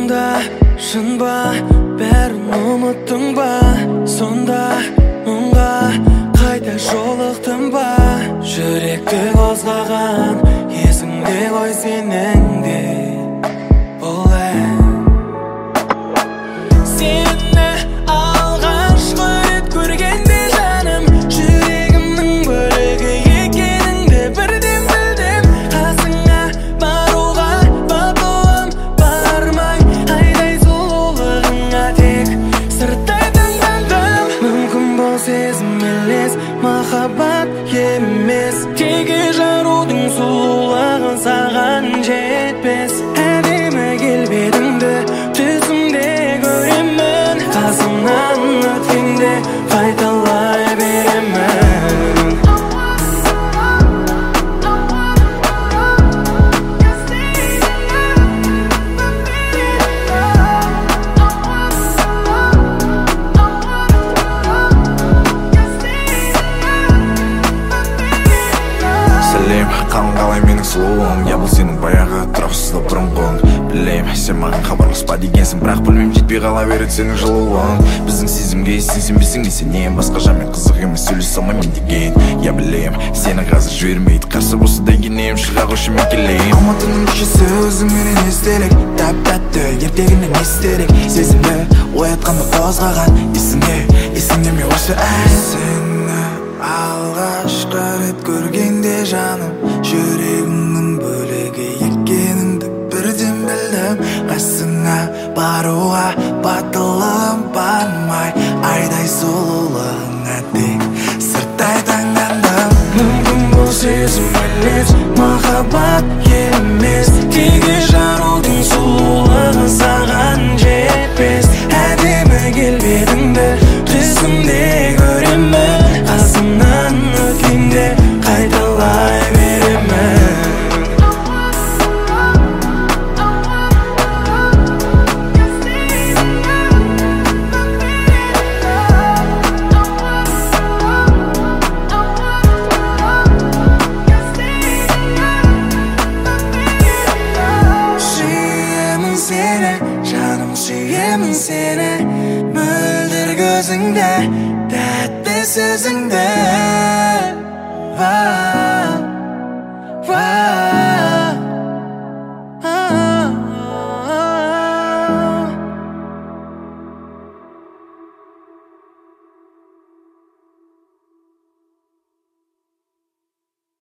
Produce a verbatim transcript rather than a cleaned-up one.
Сонда шын ба, бәрін ұмыттың ба? Сонда мұңға қайта жолықтың ба? Жүректі қозғаған есіңде ғой сенің де бұл ән. Сені алғашқы рет көргенде жаным, жүрегімнің бөлігі екеніңді бірден білдім. Қасыңа баруға батылым бармай, айдай сұлулығыңа тек сырттай таңдандым. Мүмкін бұл сезім елес, махаббат емес, теге жарудың сұлулығын саған жетпес. Әдемі келбетіңді түсімде көремін, қасымнан өткенде қайталай беремін. Сәлем, қалың қалай менің сұлуым? Я бұл сенің баяғы тұрақсызда бұрынғың. Білем, сен маған хабарласпа дегенсің, бірақ білмем, жетпей қала береді сенің жылуың. Біздің сезімге сен сенбесің де сенем, басқа жанмен қызық емес сөйлесе алмаймын деген. Я білем, сені қазір жібермейді, қарсы болса да енем, шыға қойшы мен келейін. Алматының көшесі өзіңменен естелік, тәп-тәтті ертегінен естелік. Сезімді оятқанды қозғаған есіңе, есіңде ме осы ән? Сені алғашқы рет көргенде жаным, жүрегімнің бөлігі екеніңді бірден білдім. Қасыңа баруға батылым бармай, айдай сұлулығыңа тек сырттай таңдандым. Мүмкін бұл сезім елес, махаббат емес, теге жарудың сұлулығы саған жетпес. Әдемі келбетіңді түсімде көремін, қасымнан өткенде қайталай беремін. Сүйемін сені, жаным сүйемін сені, мөлдір көзіңде, тәтті сөзіңде.